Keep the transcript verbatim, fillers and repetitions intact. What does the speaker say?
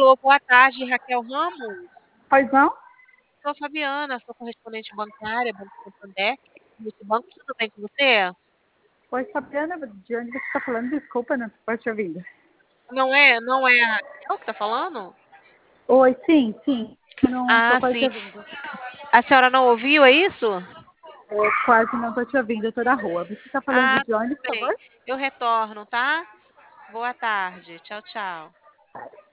Alô, boa tarde, Raquel Ramos? Pois não? Sou a Fabiana, sou correspondente bancária, Banco Santander, multibanco, tudo bem com você? Oi, Fabiana, de onde você está falando? Desculpa, não estou te ouvindo. Não é não é a Raquel que tá falando? Oi, sim, sim. Não estou Ah, quase te sim. ouvindo. A senhora não ouviu, é isso? Eu quase não estou te ouvindo, eu estou na rua. Você está falando Ah, de onde, tudo por favor? bem. Eu retorno, tá? Boa tarde. Tchau, tchau.